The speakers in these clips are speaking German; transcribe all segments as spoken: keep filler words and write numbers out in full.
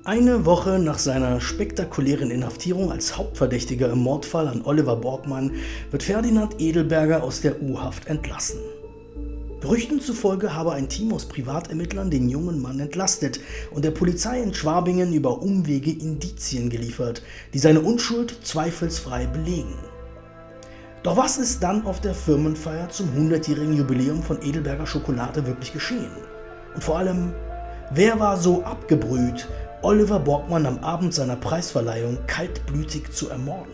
Eine Woche nach seiner spektakulären Inhaftierung als Hauptverdächtiger im Mordfall an Oliver Borgmann wird Ferdinand Edelberger aus der U-Haft entlassen. Gerüchten zufolge habe ein Team aus Privatermittlern den jungen Mann entlastet und der Polizei in Schwabingen über Umwege Indizien geliefert, die seine Unschuld zweifelsfrei belegen. Doch was ist dann auf der Firmenfeier zum hundertjährigen Jubiläum von Edelberger Schokolade wirklich geschehen? Und vor allem, wer war so abgebrüht, Oliver Borgmann am Abend seiner Preisverleihung kaltblütig zu ermorden?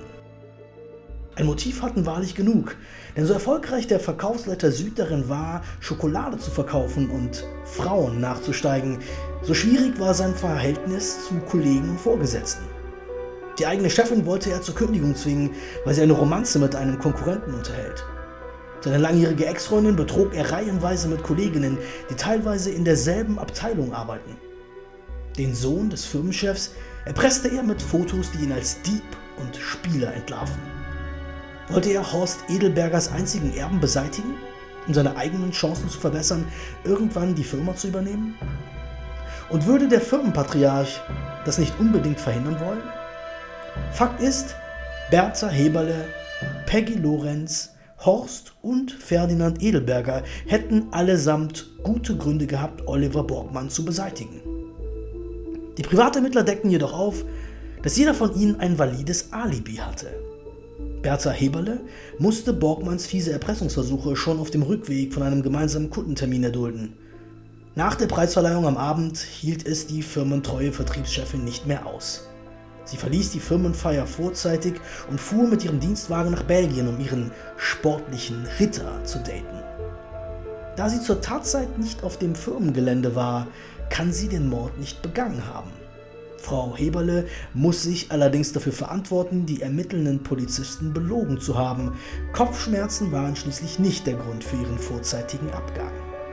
Ein Motiv hatten wahrlich genug, denn so erfolgreich der Verkaufsleiter Süd darin war, Schokolade zu verkaufen und Frauen nachzusteigen, so schwierig war sein Verhältnis zu Kollegen und Vorgesetzten. Die eigene Chefin wollte er zur Kündigung zwingen, weil sie eine Romanze mit einem Konkurrenten unterhält. Seine langjährige Ex-Freundin betrog er reihenweise mit Kolleginnen, die teilweise in derselben Abteilung arbeiten. Den Sohn des Firmenchefs erpresste er mit Fotos, die ihn als Dieb und Spieler entlarven. Wollte er Horst Edelbergers einzigen Erben beseitigen, um seine eigenen Chancen zu verbessern, irgendwann die Firma zu übernehmen? Und würde der Firmenpatriarch das nicht unbedingt verhindern wollen? Fakt ist, Bertha Heberle, Peggy Lorenz, Horst und Ferdinand Edelberger hätten allesamt gute Gründe gehabt, Oliver Borgmann zu beseitigen. Die Privatermittler deckten jedoch auf, dass jeder von ihnen ein valides Alibi hatte. Bertha Heberle musste Borgmanns fiese Erpressungsversuche schon auf dem Rückweg von einem gemeinsamen Kundentermin erdulden. Nach der Preisverleihung am Abend hielt es die firmentreue Vertriebschefin nicht mehr aus. Sie verließ die Firmenfeier vorzeitig und fuhr mit ihrem Dienstwagen nach Belgien, um ihren sportlichen Ritter zu daten. Da sie zur Tatzeit nicht auf dem Firmengelände war, kann sie den Mord nicht begangen haben. Frau Heberle muss sich allerdings dafür verantworten, die ermittelnden Polizisten belogen zu haben. Kopfschmerzen waren schließlich nicht der Grund für ihren vorzeitigen Abgang.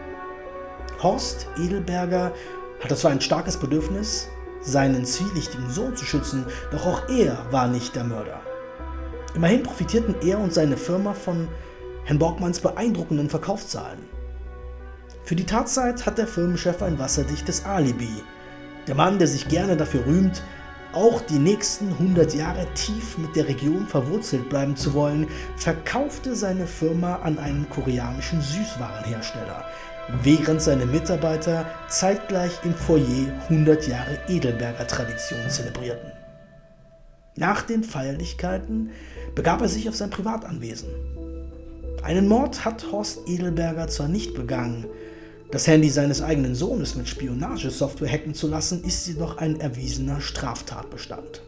Horst Edelberger hatte zwar ein starkes Bedürfnis, seinen zwielichtigen Sohn zu schützen, doch auch er war nicht der Mörder. Immerhin profitierten er und seine Firma von Herrn Borgmanns beeindruckenden Verkaufszahlen. Für die Tatzeit hat der Firmenchef ein wasserdichtes Alibi. Der Mann, der sich gerne dafür rühmt, auch die nächsten hundert Jahre tief mit der Region verwurzelt bleiben zu wollen, verkaufte seine Firma an einen koreanischen Süßwarenhersteller, während seine Mitarbeiter zeitgleich im Foyer hundert Jahre Edelberger Tradition zelebrierten. Nach den Feierlichkeiten begab er sich auf sein Privatanwesen. Einen Mord hat Horst Edelberger zwar nicht begangen, das Handy seines eigenen Sohnes mit Spionagesoftware hacken zu lassen, ist jedoch ein erwiesener Straftatbestand.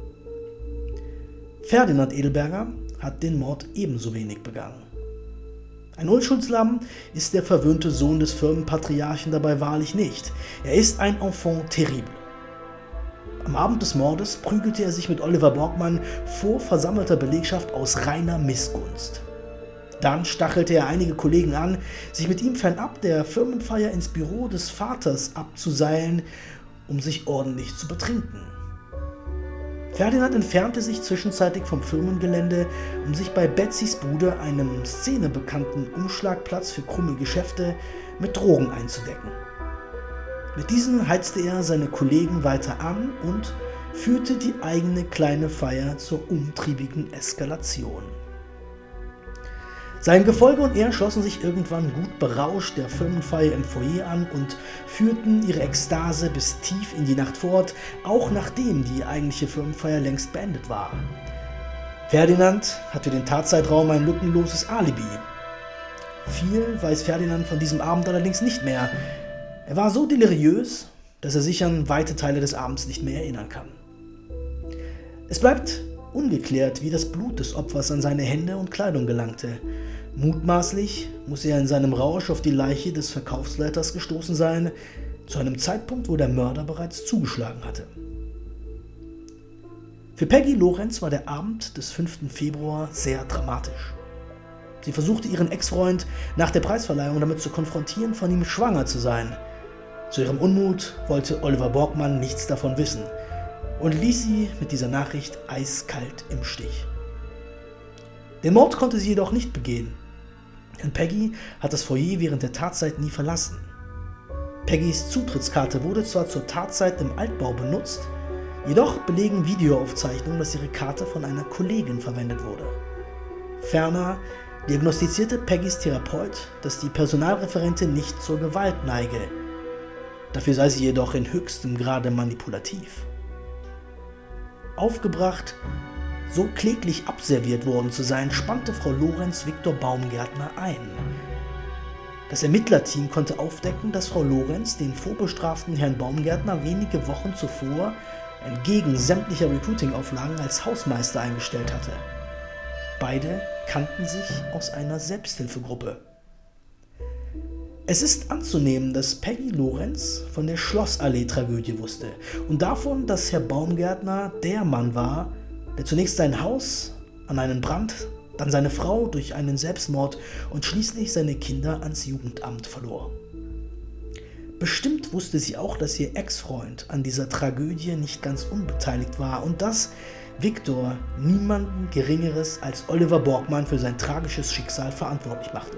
Ferdinand Edelberger hat den Mord ebenso wenig begangen. Ein Unschuldslamm ist der verwöhnte Sohn des Firmenpatriarchen dabei wahrlich nicht. Er ist ein Enfant terrible. Am Abend des Mordes prügelte er sich mit Oliver Borgmann vor versammelter Belegschaft aus reiner Missgunst. Dann stachelte er einige Kollegen an, sich mit ihm fernab der Firmenfeier ins Büro des Vaters abzuseilen, um sich ordentlich zu betrinken. Ferdinand entfernte sich zwischenzeitlich vom Firmengelände, um sich bei Betsys Bude, einem szenebekannten Umschlagplatz für krumme Geschäfte, mit Drogen einzudecken. Mit diesen heizte er seine Kollegen weiter an und führte die eigene kleine Feier zur umtriebigen Eskalation. Sein Gefolge und er schlossen sich irgendwann gut berauscht der Firmenfeier im Foyer an und führten ihre Ekstase bis tief in die Nacht fort, auch nachdem die eigentliche Firmenfeier längst beendet war. Ferdinand hat für den Tatzeitraum ein lückenloses Alibi. Viel weiß Ferdinand von diesem Abend allerdings nicht mehr. Er war so deliriös, dass er sich an weite Teile des Abends nicht mehr erinnern kann. Es bleibt ungeklärt, wie das Blut des Opfers an seine Hände und Kleidung gelangte. Mutmaßlich muss er in seinem Rausch auf die Leiche des Verkaufsleiters gestoßen sein, zu einem Zeitpunkt, wo der Mörder bereits zugeschlagen hatte. Für Peggy Lorenz war der Abend des fünften Februar sehr dramatisch. Sie versuchte ihren Ex-Freund nach der Preisverleihung damit zu konfrontieren, von ihm schwanger zu sein. Zu ihrem Unmut wollte Oliver Borgmann nichts davon wissen und ließ sie mit dieser Nachricht eiskalt im Stich. Den Mord konnte sie jedoch nicht begehen, denn Peggy hat das Foyer während der Tatzeit nie verlassen. Peggys Zutrittskarte wurde zwar zur Tatzeit im Altbau benutzt, jedoch belegen Videoaufzeichnungen, dass ihre Karte von einer Kollegin verwendet wurde. Ferner diagnostizierte Peggys Therapeut, dass die Personalreferentin nicht zur Gewalt neige. Dafür sei sie jedoch in höchstem Grade manipulativ. Aufgebracht, so kläglich abserviert worden zu sein, spannte Frau Lorenz Viktor Baumgärtner ein. Das Ermittlerteam konnte aufdecken, dass Frau Lorenz den vorbestraften Herrn Baumgärtner wenige Wochen zuvor entgegen sämtlicher Recruiting-Auflagen als Hausmeister eingestellt hatte. Beide kannten sich aus einer Selbsthilfegruppe. Es ist anzunehmen, dass Peggy Lorenz von der Schlossallee-Tragödie wusste und davon, dass Herr Baumgärtner der Mann war, der zunächst sein Haus an einen Brand, dann seine Frau durch einen Selbstmord und schließlich seine Kinder ans Jugendamt verlor. Bestimmt wusste sie auch, dass ihr Ex-Freund an dieser Tragödie nicht ganz unbeteiligt war und dass Viktor niemanden Geringeres als Oliver Borgmann für sein tragisches Schicksal verantwortlich machte.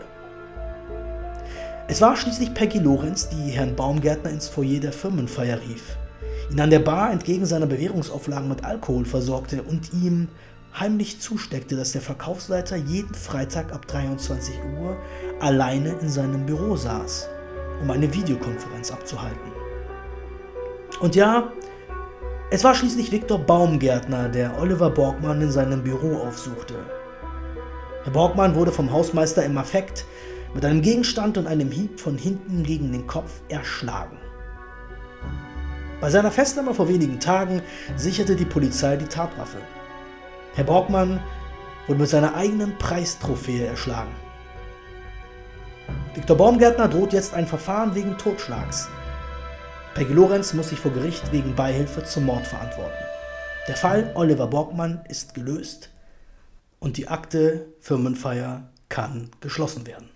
Es war schließlich Peggy Lorenz, die Herrn Baumgärtner ins Foyer der Firmenfeier rief, ihn an der Bar entgegen seiner Bewährungsauflagen mit Alkohol versorgte und ihm heimlich zusteckte, dass der Verkaufsleiter jeden Freitag ab dreiundzwanzig Uhr alleine in seinem Büro saß, um eine Videokonferenz abzuhalten. Und ja, es war schließlich Viktor Baumgärtner, der Oliver Borgmann in seinem Büro aufsuchte. Herr Borgmann wurde vom Hausmeister im Affekt mit einem Gegenstand und einem Hieb von hinten gegen den Kopf erschlagen. Bei seiner Festnahme vor wenigen Tagen sicherte die Polizei die Tatwaffe. Herr Borgmann wurde mit seiner eigenen Preistrophäe erschlagen. Viktor Baumgärtner droht jetzt ein Verfahren wegen Totschlags. Peggy Lorenz muss sich vor Gericht wegen Beihilfe zum Mord verantworten. Der Fall Oliver Borgmann ist gelöst und die Akte Firmenfeier kann geschlossen werden.